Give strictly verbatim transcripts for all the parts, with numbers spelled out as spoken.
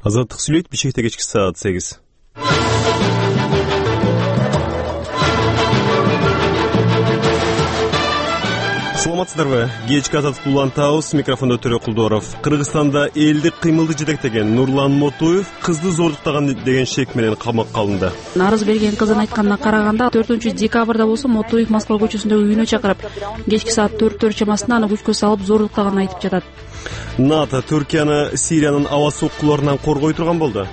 Азаттык сүйлөйт, Бишкекте кечки саат сегиз. Саламатсыздарбы? Кечки азаттык улантабыз. Микрофондо Төрө Кулдоров. Кыргызстанда элдик кыймылды жетектеген Нурлан Мотуев кызды зордуктаган деген шек менен камакка алынды. Нарыз берген кыздын айтканына караганда төртүнчү декабрда болсо Мотуев Москва көчөсүндөгү үйүнө чакырып, кечки саат төрттөр чамасында аны күчкө салып зордуктаганын айтып жатат. НАТО Түркияны Сириянын аба соккуларынан коргой турган болду.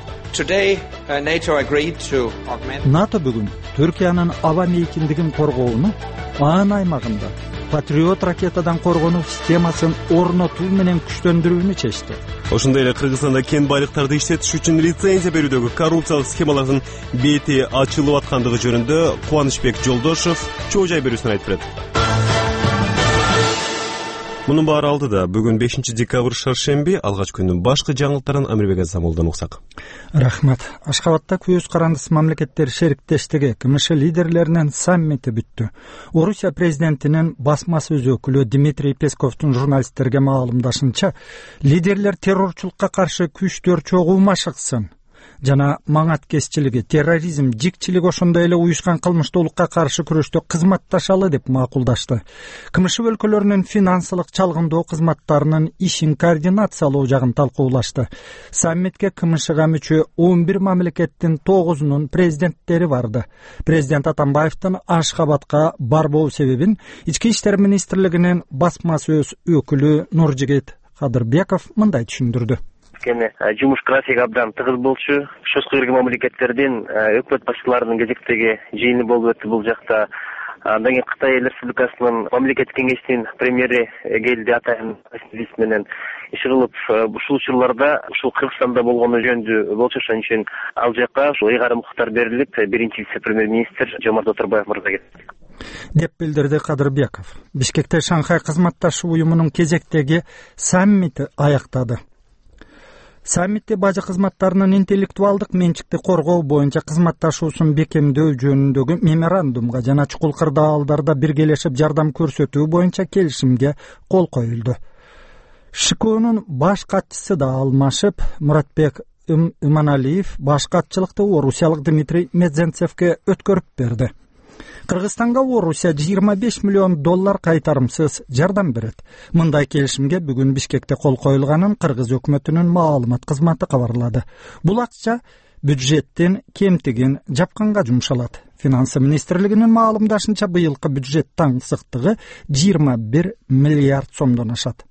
НАТО бүгүн Түркиянын аба мейкиндигин коргоону, анын аймагында Патриот ракетадан коргонуу системасын орнотуу менен күчтөндүрүүнү чечти. Ошондой эле Кыргызстанда кен байлыктарды иштетиш үчүн лицензия берүүдөгү коррупциялык схемалардын бети ачылып аткандыгы жөнүндө Кубанычбек Жолдошов чоо жай берүүсүн айтып берет. Мунун баары алдыда бүгүн бешинчи декабрь шаршемби, алгач күндүн башкы жаңылыктарын Амирбек Азамолдон уксак. Рахмат. Ашкабадта көз карандыс мамлекеттер шериктештиги КМШ лидерлеринин саммити бүттү. Орусия президентинин басма сөз өкүлү Дмитрий Песковдун журналисттерге маалымдашынча, лидерлер террорчулукка каршы күчтөр чогуу шыксын жана маңаткесчилиги, терроризм, жикчилик ошондой эле уюшкан кылмыштуулукка каршы күрөштө кызматташалы деп макулдашты. КМШ өлкөлөрүнүн финансылык чалгындоо кызматтарынын ишин координациялоо жагын талкуулашты. Саммитке КМШга мүчө он бир мамлекеттин тогузунун президенттери барды. Президент Атамбаевдин Ашкабадка барбоо себебин Ички иштер министрлигинин басма сөз өкүлү Нуржигит Кадырбеков мындай түшүндүрдү. Жумуш графиги абдан тыгыз болчу. Чоң кыргыз мамлекеттердин өкмөт башчыларынын кезектеги жыйыны болуп өттү бул жакта. Андан кийин Кытай Эл Республикасынын мамлекеттик кеңештин премьери келди, атайын вице менен иш кылып, ушул учурларда ушул Кыргызстанда болгону жөнүндө болчу. Ошон үчүн ал жака ушул ыйгарым укуктар берилип, биринчи вице-премьер-министр Жомарт Оторбаев мырза кетти деп билдирди Кадырбеков. Бишкекте Шанхай кызматташуу уюмунун кезектеги саммити аяктады. Саммитте бажы кызматтарынын интеллектуалдык менчикти коргоо боюнча кызматташуусун бекемдөө жөнүндөгү меморандумга жана чукул кырдаалдарда биргелешип жардам көрсөтүү боюнча келишимге кол коюлду. ШКОнун баш катчысы да алмашып, Муратбек Иманалиев баш катчылыкты орусиялык Дмитрий Медзенцевке өткөрүп берди. Кыргызстанга Орусия жыйырма беш миллион доллар кайтарымсыз жардам берет. Мындай келишимге бүгүн Бишкекте кол коюлганын Кыргыз өкмөтүнүн маалымат кызматы кабарлады. Бул акча бюджеттин кемтигин жапканга жумшалат. Финансы министрлигинин маалымдашынча, быйылкы бюджет таңсыктыгы жыйырма бир миллиард сомдон ашат.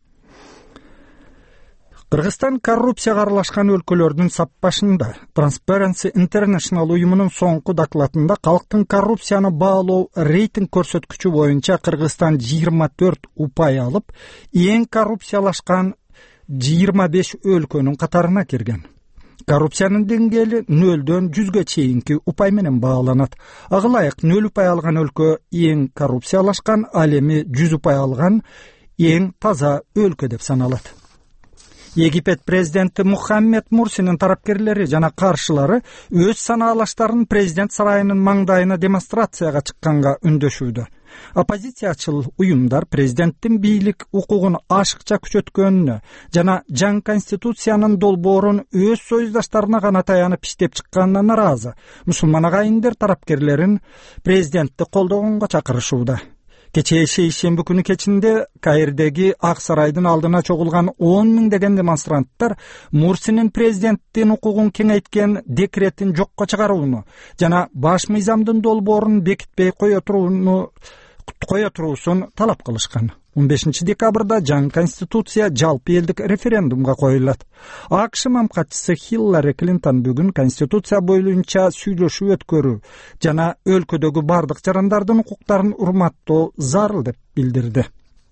Кыргызстан коррупцияга аралашкан өлкөлөрдүн саппашында. Transparency International уюмунун соңку докладында калктын коррупцияны баалоо рейтинг көрсөткүчү боюнча Кыргызстан жыйырма төрт упай алып, эң коррупциялашкан жыйырма беш өлкөнүн катарына кирген. Коррупциянын деңгээли нөлдөн жүзгө чейинки упай менен бааланат. Ага ылайык нөл упай алган өлкө эң коррупциялашкан, ал эми жүз упай алган эң таза өлкө деп саналат. Египет президенти Мухаммед Мурсинин тарапкерлери жана каршылары өз санаалаштарын президент сарайынын маңдайына демонстрацияга чыкканга үндөшүүдө. Оппозициячыл уюмдар президенттин бийлик укугун ашыкча күчөткөнүнө жана жаңы конституциянын долбоорун өз союздаштарына гана таянып иштеп чыкканына наразы. Мусулман агайындар тарапкерлерин президентти колдогонго чакырышууда. Кечээ шейшемби күнү кечинде Каирдеги Ак сарайдын алдына чогулган он миңдеген демонстранттар Мурсинин президенттин укугун кеңейткен декретин жокко чыгарууну жана баш мыйзамдын долбоорун бекитпей кое турууну кое туруусун талап кылышкан. он бешинчи декабрда жаңы конституция жалпы элдик референдумга коюлат. АКШ мамкатчысы Хиллари Клинтон бүгүн конституция боюнча сүйлөшүү өткөрүү жана өлкөдөгү бардык жарандардын укуктарын урматтоо зарыл деп билдирди.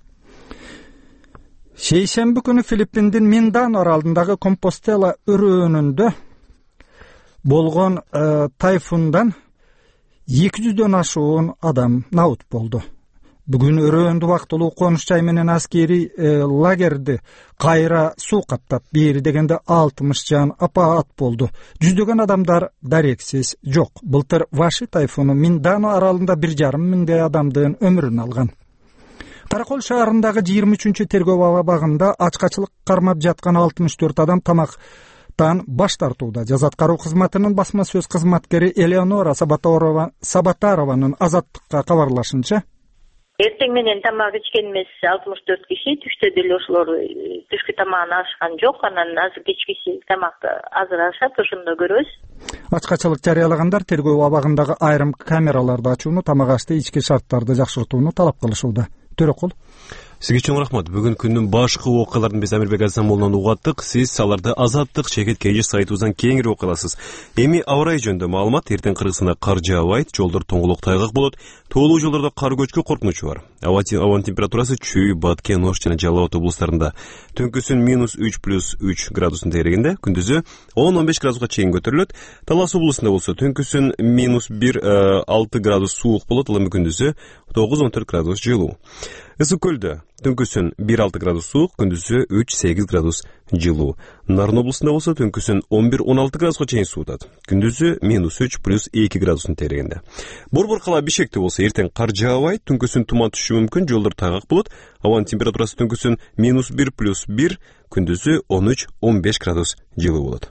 Шейшемби күнү Филиппиндин Миндано аралындагы Компостела өрөөнүндө болгон э, тайфундан эки жүздөн ашуун адам набут болду. Бүгүн өрөөндү убактылуу конуш жай менен аскери э, лагерди кайра суу каптап, бери дегенде алтымыш жан апаат болду. Жүздөгөн адамдар дарексиз жок. Былтыр Ваши тайфуну Миндано аралында бир жарым миңдей адамдын өмүрүн алган. Каракол шаарындагы жыйырма үчүнчү тергөө абагында ачкачылык кармап жаткан алтымыш төрт адам тамак жыттан баш тартууда. Жаз аткаруу кызматынын басма сөз кызматкери Элеонора Сабатарованын Азаттыкка кабарлашынча, эртең менен тамак ичкенбиз алтымыш төрт киши, түштө деле ошолор түшкү тамагын ашкан жок, анан азыр кечкиси тамакты азыр ашат, ошондо көрөбүз. Ачкачылык жарыялагандар тергөө абагындагы айрым камераларды ачууну, тамак ашты ички шарттарды жакшыртууну талап кылышууда. Төрөкул. Сизге чоң рахмат. Бүгүн күндүн башкы окуяларын биз Амирбек Азамолунан угаттык. Сиз аларды Азаттык чекит кенже сайтыбыздан кеңири окуй аласыз. Эми аба ырайы жөнүндө маалымат. Эртең Кыргызстанда кар жаабайт, жолдор тоңголук тайгак болот. Тоолуу жолдордо кар көчкү коркунучу бар. Абанын температурасы Чүй, Баткен, Ош жана Жалал Абад облустарында түнкүсүн минус үч плюс үч градустун тегерегинде, күндүзү он он беш градуска чейин көтөрүлөт. Талас облусунда болсо түнкүсүн минус бир алты градус суук болот, ал эми күндүзү тогуз он төрт градус жылуу. Ысык көлдө түнкүсүн бир алты градус суук, күндүзү үч сегиз градус жылуу. Нарын облусунда болсо түнкүсүн он бир он алты градуска чейин суутат. Күндүзү минус үч плюс эки градустун тегерегинде. Борбор кала Бишкекте болсо эртең кар жаабайт, түнкүсүн туман түшүшү мүмкүн, жолдор тайгак болот. Абанын температурасы түнкүсүн минус бир плюс бир, күндүзү он үч он беш градус жылуу болот.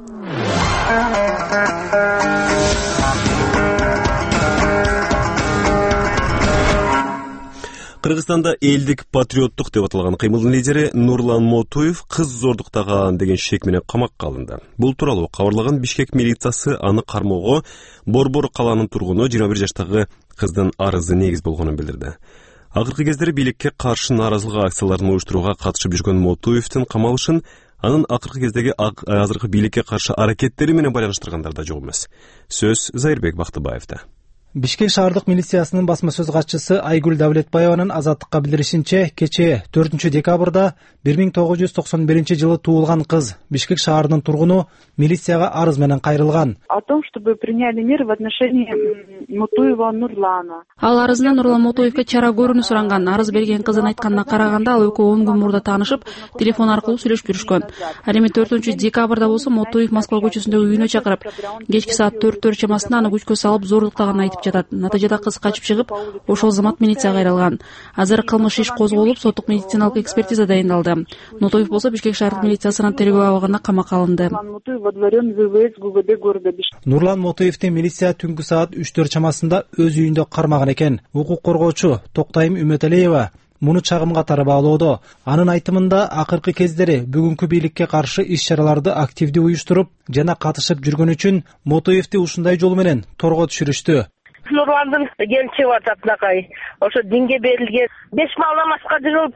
Кыргызстанда элдик патриоттук деп аталган кыймылдын лидери Нурлан Мотуев кыз зордуктаган деген шек менен камакка алынды. Бул тууралуу кабарлаган Бишкек милициясы аны кармоого Борбор калаанын тургуну жыйырма бир жаштагы кыздын арызы негиз болгонун билдирди. Акыркы кездери бийликке каршы нааразылык акцияларын уюштурууга катышып жүргөн Мотуевдин камалышын анын акыркы кездеги азыркы бийликке каршы аракеттери менен байланыштыргандар да жок эмес. Сөз Зайырбек Бактыбаевда. Бишкек шаардык милициясынын басма сөз катчысы Айгүл Давлетбаеванын Азаттыкка билдиришинче, кечээ төртүнчү декабрда бир миң тогуз жүз токсон биринчи жылы туулган кыз Бишкек шаарынын тургуну милицияга арыз менен кайрылган. О том, чтобы приняли меры в отношении Мотуева Нурлана. Ал арызында Нурлан Мотуевке чара көрүүнү суранган. Арыз берген кыздын айтканына караганда, ал экөө он күн мурда таанышып, телефон аркылуу сүйлөшүп жүрүшкөн. Ал эми төртүнчү декабрда болсо Мотуев Москва көчөсүндөгү үйүнө чакырып, кечки саат төрттөр чамасында аны күчкө салып зордуктаганын айтып жатат. Натыйжада кыз качып чыгып, ошол замат милицияга кайрылган. Азыр кылмыш иш козголуп, соттук медициналык экспертиза дайындалды. Мотуев болсо Бишкек шаардык милициясынын тергөө абагына камакка алынды. Нурлан Мотуевди милиция түнкү саат үчтөр чамасында өз үйүндө кармаган экен. Укук коргоочу Токтайым Үмөталиева муну чагым катары баалоодо. Анын айтымында акыркы кездери бүгүнкү бийликке каршы иш-чараларды активдүү уюштуруп жана катышып жүргөн үчүн Мотуевди ушундай жол менен торго түшүрүштү. Нурландын келчи бар таптакай. Ошо динге берилген беш мал намазга жүрүп,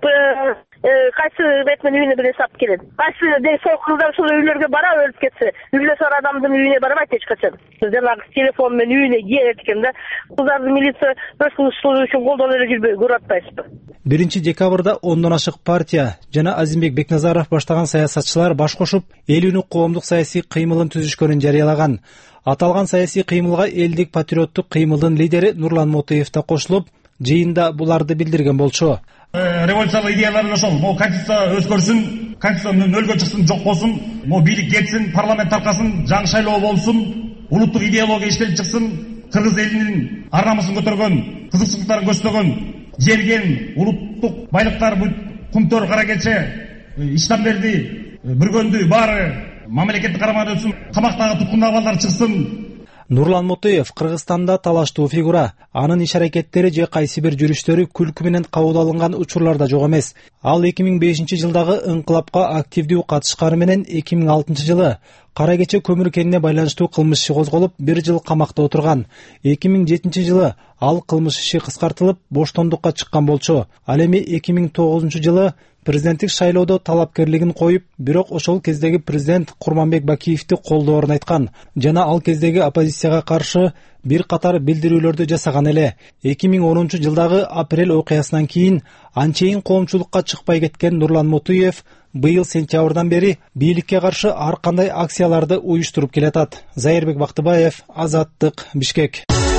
кайсы ретмен үйүнө бире сап келет. Кайсы дей сол кыздар ушул үйлөргө бара өлүп кетсе, үйлөсө бар адамдын үйүнө барбайт эч качан. Жанагы телефон менен үйүнө келет экен да. Кыздарды милиция өз кылыштуу үчүн колдоп эле жүрбөй көрүп атпайсызбы? биринчи декабрда ондон ашык партия жана Азимбек Бекназаров баштаган саясатчылар баш кошуп, эл үнү коомдук саясий кыймылын түзүшкөнүн жарыялаган. Аталган саясий кыймылга элдик патриоттук кыймылдын лидери Нурлан Мотуев да кошулуп, жыйында буларды билдирген болчу. Революциялык идеялар ошол, могу конституция өзгөрсүн, конституция нөлгө чыксын, жок болсун, могу бийлик кетсин, парламент таркасын, жаңы шайлоо болсун, улуттук идеология иштелип чыксын, кыргыз элинин ар намысын көтөргөн, кызыкчылыктарын көстөгөн, жерген, улуттук байлыктар, кумтөр, кара кече, иштамберди, бүргөндү баары мамлекеттик карамагында өтсүн, камактагы туткундагы балдар чыксын. Нурлан Мотуев Кыргызстанда талаштуу фигура. Анын иш-аракеттери же кайсы бир жүрүштөрү күлкү менен кабыл алынган учурларда жок эмес. Ал эки миң бешинчи жылдагы ыңкылапка активдүү катышканы менен эки миң алтынчы жылы кара кече көмүр кенине байланыштуу кылмыш иши козголуп, бир жыл камакта отурган. эки миң жетинчи жылы ал кылмыш иши кыскартылып, боштондукка чыккан болчу. Ал эми эки миң тогузунчу жылы президенттик шайлоодо талапкерлигин коюп, бирок ошол кездеги президент Курманбек Бакиевди колдоорун айткан жана ал кездеги оппозицияга каршы бир катар билдирүүлөрдү жасаган эле. эки миң онунчу жылдагы апрель окуясынан кийин анчейин коомчулукка чыкпай кеткен Нурлан Мотуев быйыл сентябрдан бери бийликке каршы ар кандай акцияларды уюштуруп келатат. Зайырбек Бактыбаев, Азаттык, Бишкек.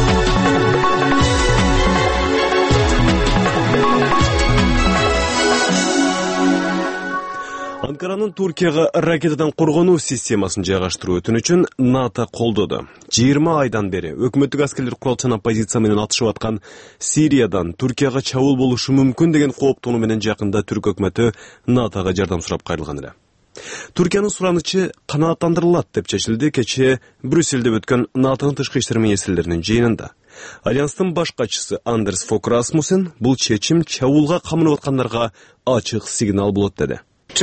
Анкаранын Туркияга ракетадан коргонуу системасын жайгаштыруу өтүнүчүн НАТО колдоду. жыйырма айдан бери өкмөттүк аскерлер куралчан оппозиция менен атышып аткан Сириядан Туркияга чабуул болушу мүмкүн деген кооптонуу менен жакында түрк өкмөтү НАТОга жардам сурап кайрылган эле. Түркиянын суранычы канааттандырылат деп чечилди кечээ Брюсселде өткөн НАТОнун тышкы иштер министрлеринин жыйынында. Альянстын баш катчысы Андерс Фок Расмуссен бул чечим чабуулга камынып аткандарга ачык сигнал болот деди.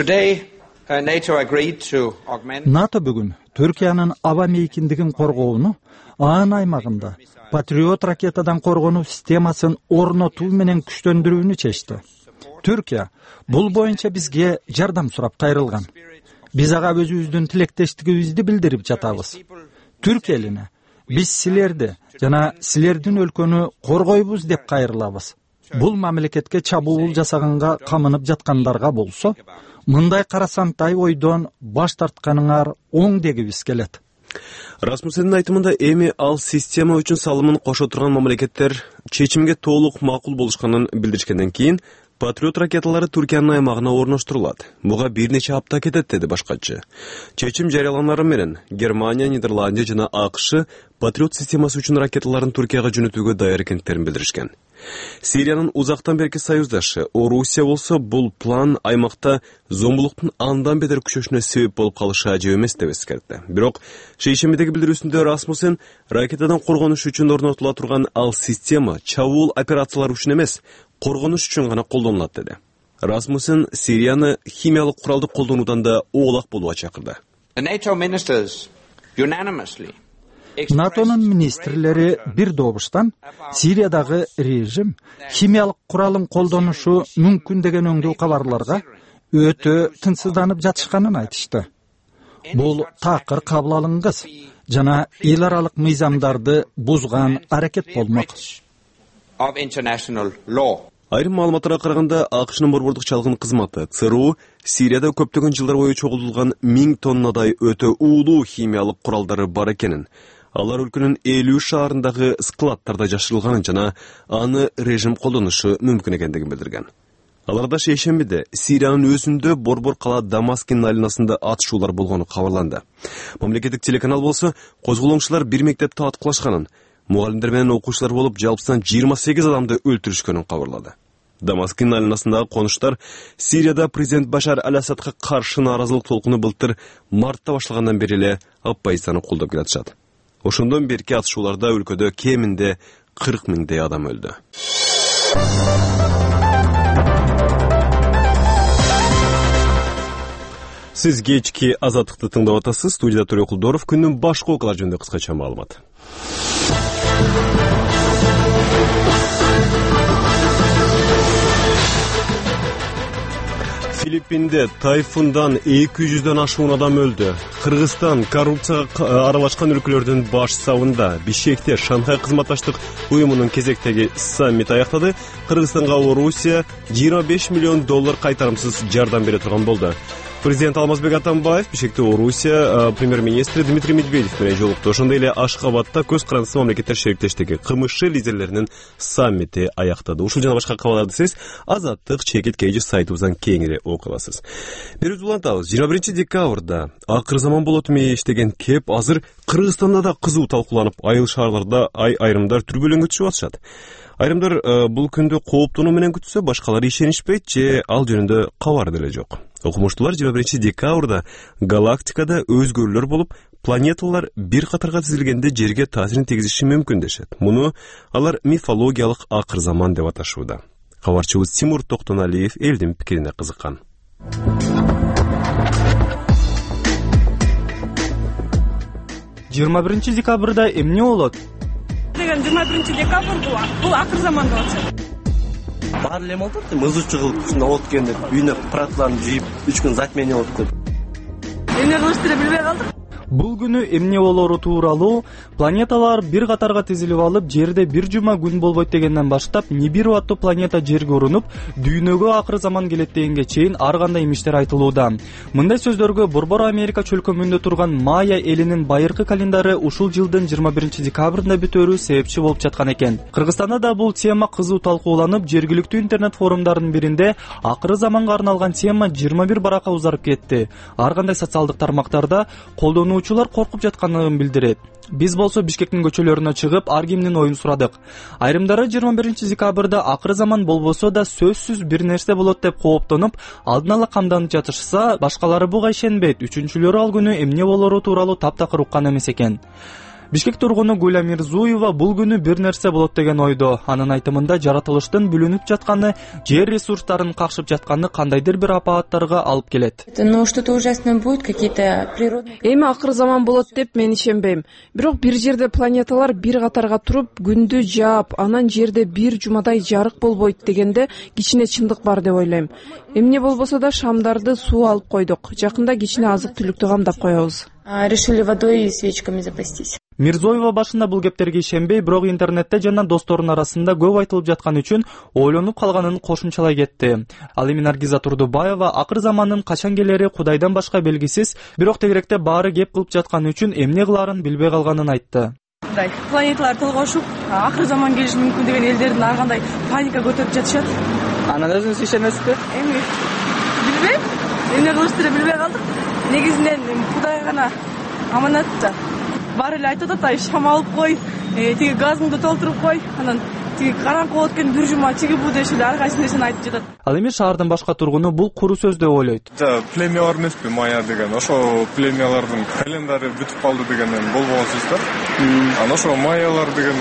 НАТО бүгүн Түркиянын аба мейкиндигин коргоону, анын аймагында Патриот ракетадан коргонуу системасын орнотуу менен күчтөндүрүүнү чечти. Түркия бул боюнча бизге жардам сурап кайрылган. Биз ага өзүбүздүн тилектештигибизди билдирип жатабыз. Түркия элине биз силерди жана силердин өлкөнү коргойбуз деп кайрылабыз. Бул мамлекетке чабуул жасаганга камынып жаткандарга болсо, мындай карасантай ойдон баш тартканыңар оң дегибиз келет. Расмуссендин айтымында эми ал система үчүн салымын кошо турган мамлекеттер чечимге толук макул болушканын билдиришкенден кийин Патриот ракеталары Түркиянын аймагына орноштурулат. Буга бир нече апта кетет деди башкачы. Чечим жарыяланары менен Германия, Нидерландия жана АКШ Патриот системасы үчүн ракеталарын Түркияга жөнөтүүгө даяр экендиктерин билдиришкен. Сириянын узактан берки союздашы Орусия болсо бул план аймакта зомбулуктун андан бетер күчөшүнө себеп болуп калышы ажып эмес деп эскертти. Бирок шейшембидеги билдирүүсүндө Расмуссен ракетадан коргонуш үчүн орнотула турган ал система чабуул операциялары үчүн эмес, коргонуш үчүн гана колдонулат деди. Расмуссен Сирияны химиялык куралды колдонуудан да оолак болууга чакырды. НАТОнун министрлери бир добуштан Сириядагы режим химиялык куралын колдонушу мүмкүн деген өңдүү кабарларга өтө тынчсызданып жатышканын айтышты. Бул такыр кабыл алынгыс жана эл аралык мыйзамдарды бузган аракет болмок. Айрым маалыматтарга караганда АКШнын борбордук чалгын кызматы ЦРУ Сирияда көптөгөн жылдар бою чогултулган миң тоннадай өтө уулуу химиялык куралдары бар экенин, алар өлкөнүн элүү шаарындагы складтарда жашырылганын жана аны режим колдонушу мүмкүн экендигин билдирген. Аларда шейшембиде Сириянын өзүндө борбор кала Дамаскин айланасында атышуулар болгону кабарланды. Мамлекеттик телеканал болсо козголоңчулар бир мектепте аткылашканын, мугалимдер менен окуучулар болуп жалпысынан жыйырма сегиз адамды өлтүрүшкөнүн кабарлады. Дамаскин айланасындагы конуштар Сирияда президент Башар аль-Асадка каршы нааразылык толкуну былтыр мартта башталгандан бери эле оппозицияны колдоп келатышат. Ошондон берки атышууларда өлкөдө кеминде кырк миңдей адам өлдү. Сиз кечки Азаттыкты тыңдап атасыз. Студияда Төрө Кулдоров. Күндүн башкы окуялары жөнүндө кыскача маалымат. Филиппинде тайфундан эки жүздөн ашуун адам өлдү. Кыргызстан коррупцияга аралашкан өлкөлөрдүн баш сабында Бишкекте Шанхай кызматташтык уюмунун кезектеги саммит аяктады. Кыргызстанга Орусия жыйырма беш миллион доллар кайтарымсыз жардам бере турган болду. Президент Алмазбек Атамбаев Бишкекте Орусия премьер-министри Дмитрий Медведев менен жолукту. Ошондой эле Ашхабадта көз карандысы мамлекеттер шериктештиги КМШ лидерлеринин саммити аяктады. Ушул жана башка кабарларды сиз Азаттык чекит кейжи сайтыбыздан кеңири окуй аласыз. Берүүбүздү улантабыз. жыйырма биринчи декабрда акыр заман болот эмес деген кеп азыр Кыргызстанда да кызуу талкууланып, айыл шаарларда ай айрымдар түрбөлөңгө түшүп атышат. Айрымдар бул күндү кооптонуу менен күтсө, башкалары ишенишпейт же ал жөнүндө кабар деле жок. Окумуштуулар жыйырма биринчи декабрда галактикада өзгөрүүлөр болуп, планеталар бир катарга тизилгенде жерге таасирин тийгизиши мүмкүн дешет. Муну алар мифологиялык акыр заман деп аташууда. Кабарчыбыз Тимур Токтоналиев элдин пикирине кызыккан. жыйырма биринчи декабрда эмне болот? Деген жыйырма биринчи декабрь бул акыр заман болот. Баары эле болот, мызы чыгылып, ушунда от келип, үйүнө прапортларын жыйып, үч күн затмение болуп деп. Эмне кылышты деп билбей калдык. Бул күнү эмне болору тууралуу планеталар бир катарга тизилип алып, жерде бир жума күн болбойт дегенден баштап, Нибиру аттуу планета жерге урунуп, дүйнөгө акыр заман келет дегенге чейин ар кандай имиштер айтылууда. Мындай сөздөргө Борбор Америка чөлкөмүндө турган Майя элинин байыркы календары ушул жылдын жыйырма биринчи декабрында бүтөрү себепчи болуп жаткан экен. Кыргызстанда да бул тема кызуу талкууланып, жергиликтүү интернет форумдарынын биринде акыры заманга арналган тема жыйырма бир баракка узарып кетти. Ар кандай социалдык тармактарда колдонуу катталуучулар коркуп жатканын билдирет. Биз болсо Бишкектин көчөлөрүнө чыгып, ар кимдин оюн сурадык. Айрымдары жыйырма биринчи декабрда акыры заман болбосо да сөзсүз бир нерсе болот деп кооптонуп, алдын ала камданып жатышса, башкалары буга ишенбейт. Үчүнчүлөрү ал күнү эмне болору тууралуу таптакыр уккан эмес экен. Бишкек тургуну Гүлә Мирзуева бул күнү бир нерсе болот деген ойдо. Анын айтымында жаратылыштын бүлүнүп жатканы, жер ресурстарын какшып жатканы кандайдыр бир апааттарга алып келет. Но что-то ужасное будет, какие-то природные. Эми акыр заман болот деп мен ишенбейм. Бирок бир жерде планеталар бир катарга туруп, күндү жаап, анан жерде бир жумадай жарык болбойт дегенде кичине чындык бар деп ойлойм. Эмне болбосо да шамдарды суу алып койдук. Жакында кичине азык-түлүктү камдап коебуз. Решили водой и свечками запастись. Мирзоева башында бул кептерге ишенбей, бирок интернетте жана досторунун арасында көп айтылып жаткан үчүн ойлонуп калганын кошумчалай кетти. Ал эми Наргиза Турдубаева акыр замандын качан келери Кудайдан башка белгисиз, бирок тегеректе баары кеп кылып жаткан үчүн эмне кылаарын билбей калганын айтты. Планеталар толгошуп, акыр заман келиши мүмкүн деген элдердин ар кандай паника көтөрүп жатышат. Анан өзүңүз ишенесизби? Эми билбейм, эмне кылыштыры билбей калдык. Негизинен Кудай гана аманат да. Баары эле айтып атат, шам алып кой, тиги газыңды толтуруп кой, анан тиги караңкы болот экен бир жума чиги бу дешип ар кайсы нерсени айтып жатат. Ал эми шаардын башка тургуну бул куру сөз деп ойлойт. Жа, племялар эмеспи майя деген. Ошо племялардын календари бүтүп калды дегенден болбогон сөз да. Анан ошо майялар деген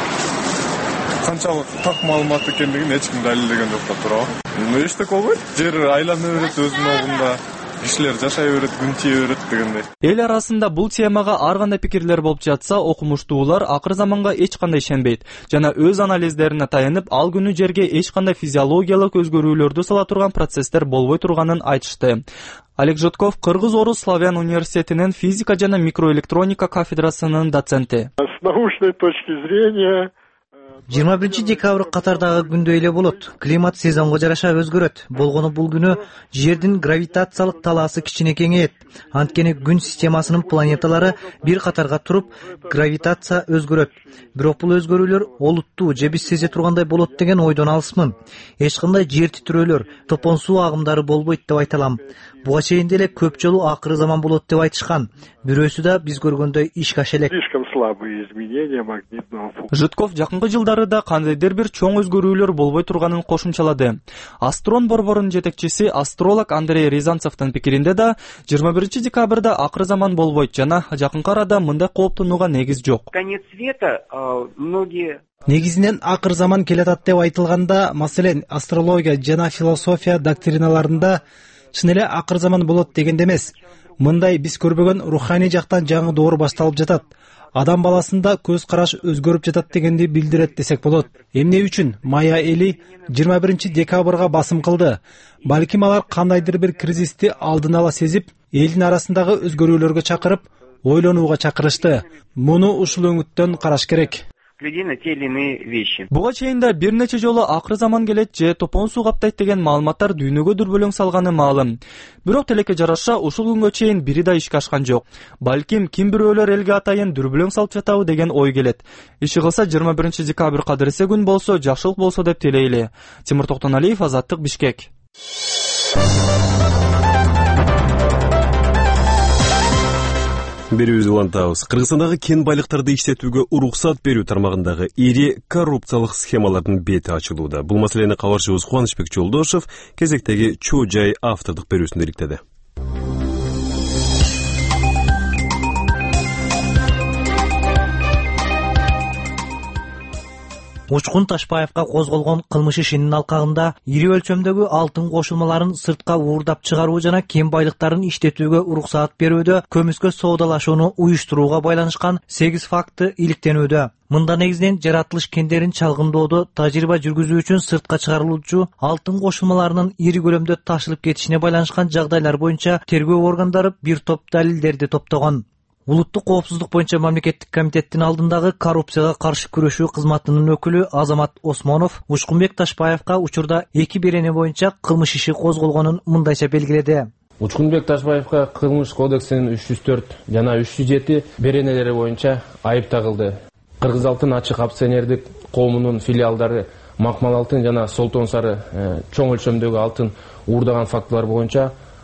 канчалык так маалымат экендигин эч ким далилдеген жок да туурабы. Ну эчтеке болбойт. Жер айлана берет өзүнүн огунда. Кишилер жашай берет, күн тие берет дегендей. Эл арасында бул темага ар кандай пикирлер болуп жатса, окумуштуулар акыр заманга эч кандай ишенбейт жана өз анализдерине таянып, ал күнү жерге эч кандай физиологиялык өзгөрүүлөрдү сала турган процесстер болбой турганын айтышты. Олег Житков Кыргыз-Орус Славян университетинин физика жана микроэлектроника кафедрасынын доценти. С научной точки зрения жыйырма биринчи декабрь катардагы күндөй эле болот. Климат сезонго жараша өзгөрөт. Болгону бул күнү жердин гравитациялык талаасы кичине кеңейет. Анткени күн системасынын планеталары бир катарга туруп, гравитация өзгөрөт. Бирок бул өзгөрүүлөр олуттуу же биз сезе тургандай болот деген ойдон алысмын. Эч кандай жер титирөөлөр, топон суу агымдары болбойт деп айта алам. Буга чейин деле көп жолу акыры заман болот деп айтышкан. Бирөөсү да биз көргөндөй ишке аша элек. Слишком слабые изменения магнитного фона. Житков жакынкы жылдарда кандайдыр бир чоң өзгөрүүлөр болбой турганын кошумчалады. Астрон борборунун жетекчиси астролог Андрей Рязанцевдин пикиринде да жыйырма биринчи декабрда акыры заман болбойт жана жакынкы арада мындай кооптонууга негиз жок. Конец света, многие Негизинен акыр заман келатат деп айтылганда, маселен, астрология жана философия доктриналарында чын эле акыр заман болот дегенде эмес. Мындай биз көрбөгөн руханий жактан жаңы доор башталып жатат. Адам баласында көз караш өзгөрүп жатат дегенди билдирет десек болот. Эмне үчүн майя эли жыйырма биринчи декабрга басым кылды? Балким алар кандайдыр бир кризисти алдын ала сезип, элдин арасындагы өзгөрүүлөргө чакырып, ойлонууга чакырышты. Муну ушул өңүттөн караш керек. Людей на те или иные вещи. Буга чейин да бир нече жолу акыр заман келет же топон суу каптайт деген маалыматтар дүйнөгө дүрбөлөң салганы маалым. Бирок телекке жараша ушул күнгө чейин бири да ишке ашкан жок. Балким ким бирөөлөр элге атайын дүрбөлөң салып жатабы деген ой келет. Иши кылса жыйырма биринчи декабрь кадыресе күн болсо, жакшылык болсо деп тилейли. Тимур Токтоналиев, Азаттык, Бишкек. Берүүбүз улантабыз. Кыргызстандагы кен байлыктарды иштетүүгө уруксат берүү тармагындагы ири коррупциялык схемалардын бети ачылууда. Бул маселени кабарчыбыз Кубанычбек Жолдошев кезектеги Чуу жай автордук берүүсүндө иликтеди. Учкун Ташбаевга козголгон кылмыш ишинин алкагында ири өлчөмдөгү алтын кошулмаларын сыртка уурдап чыгаруу жана кен байлыктарын иштетүүгө уруксаат берүүдө көмүскө соодалашууну уюштурууга байланышкан сегиз факты иликтенүүдө. Мында негизинен жаратылыш кендерин чалгындоодо тажрыйба жүргүзүү үчүн сыртка чыгарылуучу алтын кошулмаларынын ири көлөмдө ташылып кетишине байланышкан жагдайлар боюнча тергөө органдары бир топ далилдерди топтогон. Улуттук коопсуздук боюнча мамлекеттик комитеттин алдындагы коррупцияга каршы күрөшүү кызматынын өкүлү Азамат Осмонов Учкунбек Ташбаевга учурда эки берене боюнча кылмыш иши козголгонун мындайча белгиледи. Учкунбек Ташбаевга кылмыш кодексинин үч жүз төрт жана үч жүз жети беренелери боюнча айып тагылды. Кыргыз алтын ачык акционердик коомунун филиалдары Макмал алтын жана Солтон сары чоң өлчөмдөгү алтын уурдаган фактылар боюнча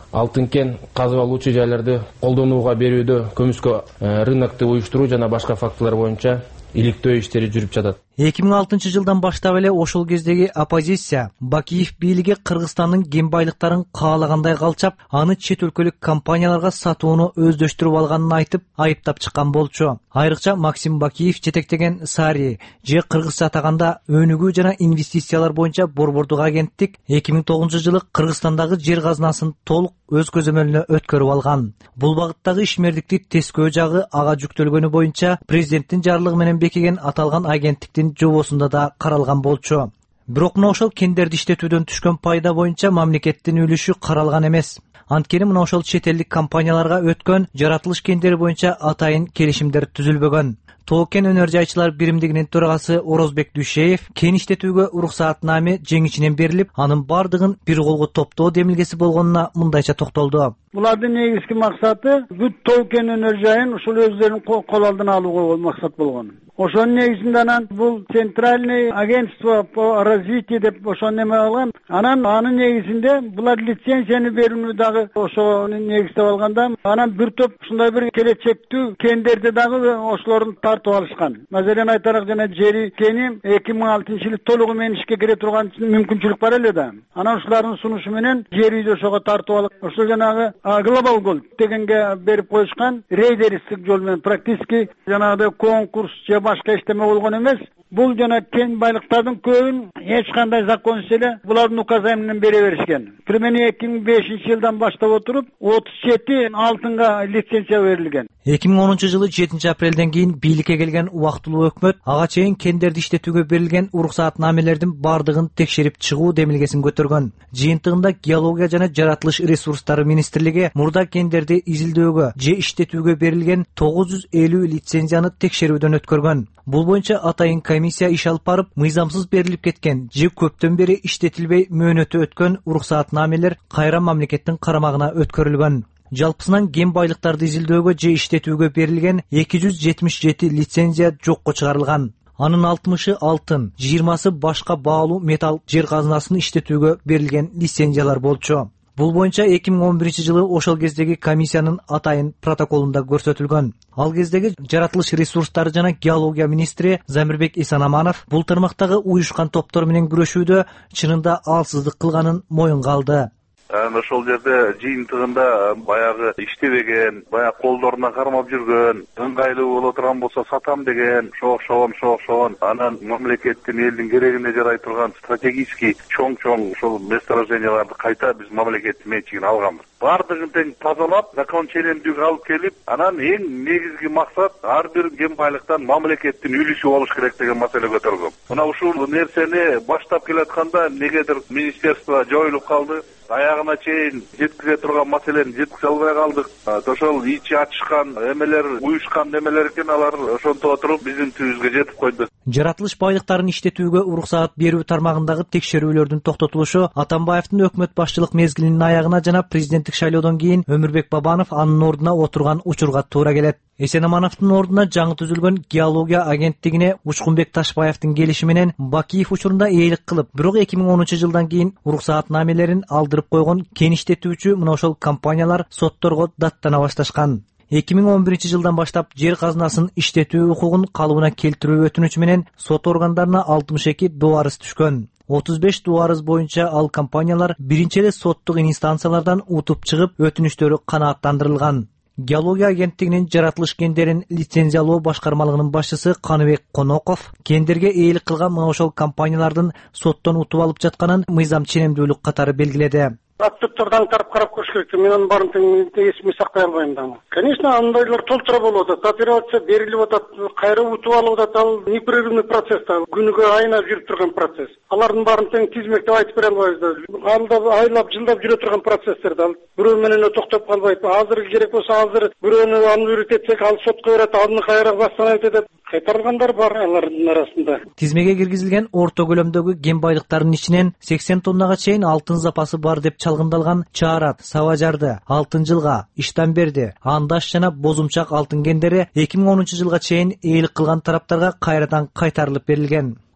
алтын кен казып алуучу жайларды колдонууга берүүдө көмүскө рынокту уюштуруу жана башка фактылар боюнча иликтөө иштери жүрүп жатат. эки миң алтынчы жылдан баштап эле ошол кездеги оппозиция Бакиев бийлиги Кыргызстандын кен байлыктарын каалагандай калчап, аны чет өлкөлүк компанияларга сатууну өздөштүрүп алганын айтып, айыптап чыккан болчу. Айрыкча Максим Бакиев жетектеген Сари же кыргызча атаганда өнүгүү жана инвестициялар боюнча борбордук агенттик эки миң тогузунчу жылы Кыргызстандагы жер казынасын толук өз көзөмөлүнө өткөрүп алган. Бул багыттагы ишмердикти тескөө жагы ага жүктөлгөнү боюнча президенттин жарлыгы менен бекиген аталган агенттиктин жобосунда да каралган болчу. Бирок мына ошол кендерди иштетүүдөн түшкөн пайда боюнча мамлекеттин үлүшү каралган эмес. Анткени мына ошол чет элдик компанияларга өткөн жаратылыш кендери боюнча атайын келишимдер түзүлбөгөн. Тоо кен өнөр жайчылар биримдигинин төрагасы Орозбек Дүйшеев кен иштетүүгө уруксаатнаме жеңичинен берилип, анын бардыгын бир колго топтоо демилгеси болгонуна мындайча токтолду. Булардын негизги максаты бүт тоо кен өнөр жайын ушул өздөрүнүн кол алдына алууга максат болгон. Ошонун негизинде анан бул Центральный агентство по развитию деп ошол неме алган. Анан анын негизинде булар лицензияны берүүнү дагы ошонун негиздеп алганда, анан бир топ ушундай бир келечектүү кендерди дагы ошолордун тартып алышкан. Маселен айтарак жана жери кени эки миң алтынчы жылы толугу менен ишке кире турган мүмкүнчүлүк бар эле да. Анан ушулардын сунушу менен жерди ошого тартып алып, ошол жанагы Global Gold дегенге берип коюшкан рейдеристик жол менен практически жанагы конкурс же башка иштеме болгон эмес. Бул жана кен байлыктардын көбүн эч кандай законсуз эле булардын указы менен бере беришкен. Примерно эки миң бешинчи жылдан баштап отуруп отуз жети алтынга лицензия берилген. эки миң онунчу жылы жетинчи апрелден кийин бийликке келген убактылуу өкмөт ага чейин кендерди иштетүүгө берилген уруксаатнамелердин бардыгын текшерип чыгуу демилгесин көтөргөн. Жыйынтыгында геология жана жаратылыш ресурстары министрлиги мурда кендерди изилдөөгө же иштетүүгө берилген тогуз жүз элүү лицензияны текшерүүдөн өткөргөн. Бул боюнча атайын комиссия иш алып барып, мыйзамсыз берилип кеткен же көптөн бери иштетилбей мөөнөтү өткөн уруксаатнамелер кайра мамлекеттин карамагына өткөрүлгөн. Жалпысынан кен байлыктарды изилдөөгө же иштетүүгө берилген эки жүз жетимиш жети лицензия жокко чыгарылган. Анын алтымышы алтын, жыйырмасы башка баалуу металл жер казынасын иштетүүгө берилген лицензиялар болчу. Бул боюнча эки миң он биринчи жылы ошол кездеги комиссиянын атайын протоколунда көрсөтүлгөн. Ал кездеги жаратылыш ресурстары жана геология министри Замирбек Исанаманов бул тармактагы уюшкан топтор менен күрөшүүдө чынында алсыздык кылганын моюнга алды. Ошол жерде жыйынтыгында баягы иштебеген, баягы колдоруна кармап жүргөн, ыңгайлуу боло турган болсо сатам деген, шоок-шоон, шоок-шоон, анан мамлекеттин элдин керегине жарай турган стратегический чоң-чоң ошол месторожденияларды кайта биз мамлекеттин менчигине алганбыз. Бардыгын тең тазалап, закон ченемдүүлүгү алып келип, анан эң негизги максат ар бир кен байлыктан мамлекеттин үлүшү болуш керек деген маселе көтөргөн. Мына ушул нерсени баштап келатканда негедир министерство жоюлуп калды. Аягына чейин жеткизе турган маселени жеткизе албай калдык. Ошол ичи ачышкан эмелер, уюшкан эмелер экен, алар ошонто отуруп биздин түбүбүзгө жетип койду. Жаратылыш байлыктарын иштетүүгө уруксаат берүү тармагындагы текшерүүлөрдүн токтотулушу Атамбаевдин өкмөт башчылык мезгилинин аягына жана президенттик шайлоодон кийин Өмүрбек Бабанов анын ордуна отурган учурга туура келет. Эсенамановдун ордуна жаңы түзүлгөн геология агенттигине Учкунбек Ташбаевдин келиши менен Бакиев учурунда ээлик кылып, бирок эки миң онунчу жылдан кийин уруксаатнамелерин алдырып койгон кен иштетүүчү мына ошол компаниялар сотторго даттана башташкан. эки миң он биринчи жылдан баштап жер казынасын иштетүү укугун калыбына келтирүү өтүнүчү менен сот органдарына алтымыш эки доо арыз түшкөн. отуз беш доо арыз боюнча ал компаниялар биринчи эле соттук инстанциялардан утуп чыгып, өтүнүчтөрү канааттандырылган. Геология агенттигинин жаратылыш кендерин лицензиялоо башкармалыгынын башчысы Каныбек Коноков кендерге ээлик кылган мына ошол компаниялардын соттон утуп алып жатканын мыйзам ченемдүүлүк катары белгиледи. Актыптардан тарап карап көрүш керек. Мен анын баарын тең эсиме сактай албайм да. Конечно, андайлар толтура болуп атат. Операция берилип атат, кайра утуп алып атат. Ал непрерывный процесс да, күнүгө айына жүрүп турган процесс. Алардын баарын тең тизмектеп айтып бере албайбыз да. Ал айлап, жылдап жүрө турган процесстер да. Бирөө менен токтоп калбайт. Азыр керек болсо азыр бирөөнү анын этсек, ал сотко берет, аны кайра баштан айтат. Кайтарылгандар бар алардын арасында. Тизмеге киргизилген орто көлөмдөгү кен байлыктарынын ичинен сексен тоннага чейин алтын запасы бар деп чалгындалган Чаарат, Саважарды, Алтын жылга, Иштанберди, Андаш жана Бозумчак алтын кендери эки миң онунчу жылга чейин ээлик кылган тараптарга кайрадан кайтарылып берилген.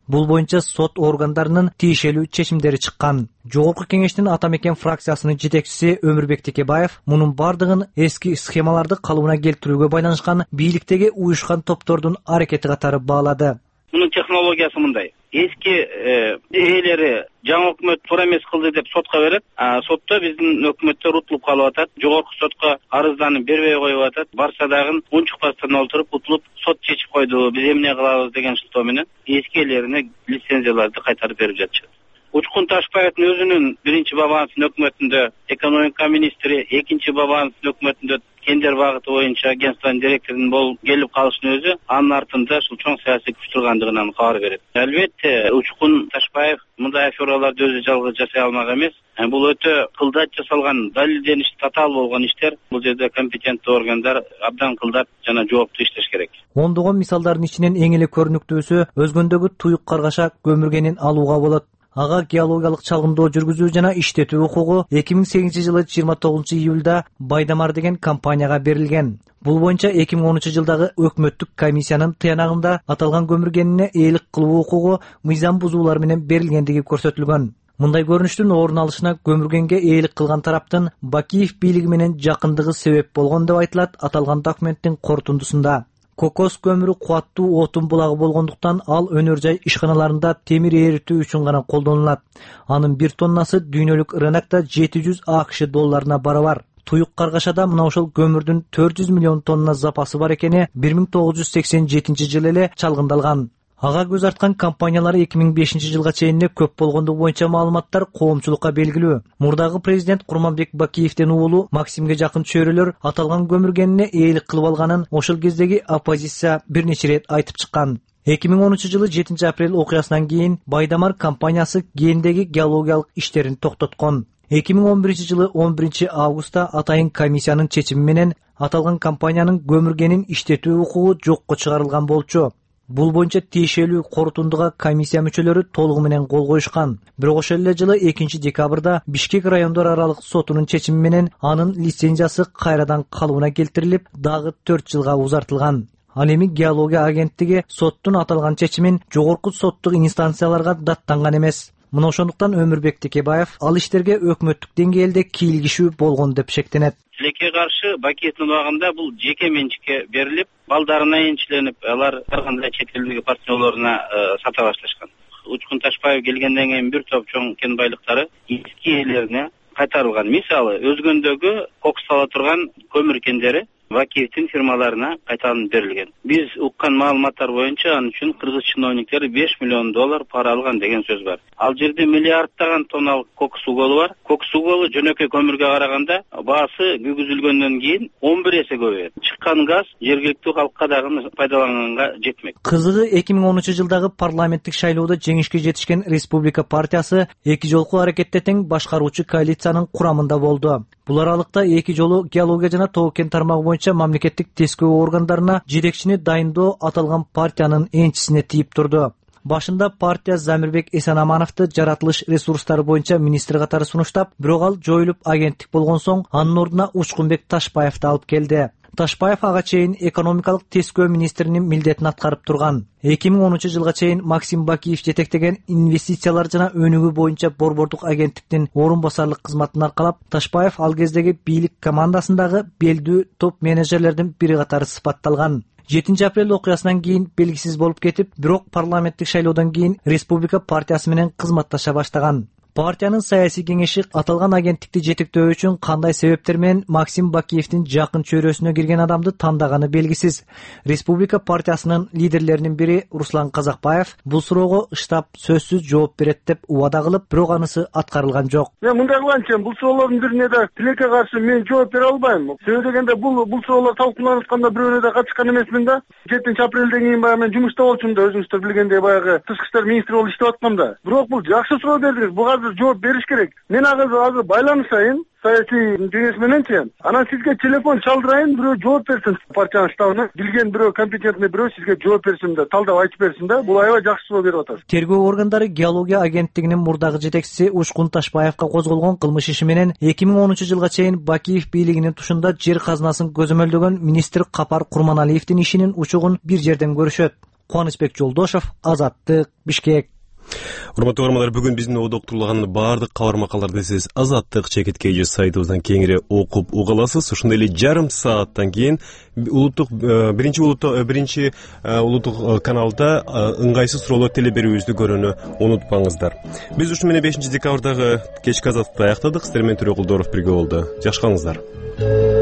Бул боюнча сот органдарынын тиешелүү чечимдери чыккан. Жогорку кеңештин Ата Мекен фракциясынын жетекчиси Өмүрбек Текебаев мунун бардыгын эски схемаларды калыбына келтирүүгө байланышкан бийликтеги уюшкан топтордун аракети катары баалады. Мунун технологиясы мындай. Эски ээлери жаңы өкмөт туура эмес кылды деп сотко берет. Сотто биздин өкмөттөр утулуп калып атат. Жогорку сотко арызданып бербей коюп атат. Барса дагы унчукпастан олтуруп утулуп сот чечип койду. Биз эмне кылабыз деген шылтоо менен эски ээлерине лицензияларды кайтарып берип жатышат. Учкун Ташпаевдин өзүнүн биринчи Бабановдун өкмөтүндө экономика министри, экинчи Бабановдун өкмөтүндө Кендер багыты боюнча агентствонун директорунун болуп келип калышынын өзү анын артында ушул чоң саясий күч тургандыгынан кабар берет. Албетте, Учкун Ташпаев мындай афераларды өзү жалгыз жасай алмак эмес. Бул өтө кылдат жасалган, далилдениши татаал болгон иштер. Бул жерде компетенттүү органдар абдан кылдат жана жооптуу иштеш керек. Ондогон мисалдардын ичинен эң эле көрүнүктүүсү Өзгөндөгү туюк каргаша көмүргенин алууга болот. Ага геологиялык чалгындоо жүргүзүү жана иштетүү укугу эки миң сегизинчи жылы жыйырма тогузунчу июлда Байдамар деген компанияга берилген. Бул боюнча эки миң онунчу жылдагы өкмөттүк комиссиянын тыянагында аталган көмүргенине ээлик кылуу укугу мыйзам бузуулар менен берилгендиги көрсөтүлгөн. Мындай көрүнүштүн орун алышына көмүргенге ээлик кылган тараптын Бакиев бийлиги менен жакындыгы себеп болгон деп айтылат аталган документтин корутундусунда. Кокос көмүрү кубаттуу отун булагы болгондуктан ал өнөр жай ишканаларында темир эритүү үчүн гана колдонулат. Анын бир тоннасы дүйнөлүк рынокто жети жүз АКШ долларына барабар. Туюк каргашада мына ошол көмүрдүн төрт жүз миллион тонна запасы бар экени бир миң тогуз жүз сексен жетинчи жылы эле чалгындалган. Ага көз арткан компаниялары эки миң бешинчи жылга чейин көп болгондугу боюнча маалыматтар коомчулукка белгилүү. Мурдагы президент Курманбек Бакиевдин уулу Максимге жакын чөйрөлөр аталган көмүргенине ээлик кылып алганын ошол кездеги оппозиция бир нече ирет айтып чыккан. эки миң онунчу жылы жетинчи апрель окуясынан кийин Байдамар компаниясы Гендеги геологиялык иштерин токтоткон. эки миң он биринчи жылы он биринчи августта атайын комиссиянын чечими менен аталган компаниянын көмүргенин иштетүү укугу жокко чыгарылган болчу. Бул боюнча тиешелүү корутундуга комиссия мүчөлөрү толугу менен кол коюшкан. Бирок ошол эле жылы экинчи декабрда Бишкек райондор аралык сотунун чечими менен анын лицензиясы кайрадан калыбына келтирилип, дагы төрт жылга узартылган. Ал эми геология агенттиги соттун аталган чечимин жогорку соттук инстанцияларга даттанган эмес. Мына ошондуктан Өмүрбек Текебаев ал иштерге өкмөттүк деңгээлде кийлигишүү болгон деп шектенет. Тилекке каршы Бакиевдин убагында бул жеке менчикке берилип, балдарына энчиленип, алар ар кандай чет элдеги партнерлоруна сата башташкан. Учкун Ташпаев келгенден кийин бир топ чоң кен байлыктары эски ээлерине кайтарылган. Мисалы, Өзгөндөгү кокустала турган көмүр кендери Бакиевдин фирмаларына кайтарып берилген. Биз уккан маалыматтар боюнча ан үчүн кыргыз чиновниктери беш миллион доллар пара алган деген сөз бар. Ал жерде миллиардтаган тонналык кокус уголу бар. Кокус уголу жөнөкөй көмүргө караганда баасы күйгүзүлгөндөн кийин он бир эсе көбөйөт. Чыккан газ жергиликтүү халкка дагы пайдаланганга жетмек. Кызыгы эки миң онунчу жылдагы парламенттик шайлоодо жеңишке жетишкен Республика партиясы эки жолку аракетте тең башкаруучу коалициянын курамында болду. Бул аралыкта эки жолу геология жана тоо кен тармагы боюнча мамлекеттик тескөө органдарына жетекчини дайындоо аталган партиянын энчисине тийип турду. Башында партия Замирбек Эсенамановду жаратылыш ресурстары боюнча министр катары сунуштап, бирок ал жоюлуп агенттик болгон соң анын ордуна Учкунбек Ташпаевди алып келди. Ташпаев ага чейин экономикалык тескөө министринин милдетин аткарып турган. эки миң онунчу жылга чейин Максим Бакиев жетектеген инвестициялар жана өнүгүү боюнча борбордук агенттиктин орун басарлык кызматын аркалап, Ташпаев ал кездеги бийлик командасындагы белдүү топ менеджерлердин бири катары сыпатталган. жетинчи апрель окуясынан кийин белгисиз болуп кетип, бирок парламенттик шайлоодон кийин Республика партиясы менен кызматташа баштаган. Партиянын саясий кеңеши аталган агенттикти жетектөө үчүн кандай себептер менен Максим Бакиевдин жакын чөйрөсүнө кирген адамды тандаганы белгисиз. Республика партиясынын лидерлеринин бири Руслан Казакбаев бул суроого штаб сөзсүз жооп берет деп убада кылып, бирок анысы аткарылган жок. Мен мындай кылганчы, бул суроолордун бирине да тилекке каршы мен жооп бере албайм. Себеби дегенде бул бул суроолор талкууланып атканда бирөөнө да катышкан эмесмин да. жетинчи апрелден кийин баягы мен жумушта болчумун да, өзүңүздөр билгендей баягы тышкы иштер министри болуп иштеп аткам да. Бирок бул жакшы суроо бердиңиз. Буга жооп бериш керек. Мен азыр азыр байланышайын саясий кеңеш мененчи. Анан сизге телефон чалдырайын, бирөө жооп берсин партиянын штабына. Билген бирөө, компетентный бирөө сизге жооп берсин да, талдап айтып берсин да. Бул аябай жакшы суроо берип атасыз. Тергөө органдары геология агенттигинин мурдагы жетекчиси Учкун Ташпаевка козголгон кылмыш иши менен эки миң онунчу жылга чейин Бакиев бийлигинин тушунда жер казынасын көзөмөлдөгөн министр Капар Курманалиевдин ишинин учугун бир жерден көрүшөт. Кубанычбек Жолдошев, Азаттык, Бишкек. Урматтуу угармандар, бүгүн биздин одоктурулаган баардык кабар макалларды сиз Азаттык чекит кей сайтыбыздан кеңири окуп уга аласыз. Ошондой эле жарым сааттан кийин улуттук биринчи улуттук биринчи улуттук каналда ыңгайсыз суроолор теле берүүбүздү көрүүнү унутпаңыздар. Биз ушу менен бешинчи декабрдагы кечки азаттыкты аяктадык. Сиздер менен Төрөкулдоров бирге болду. Жакшы калыңыздар.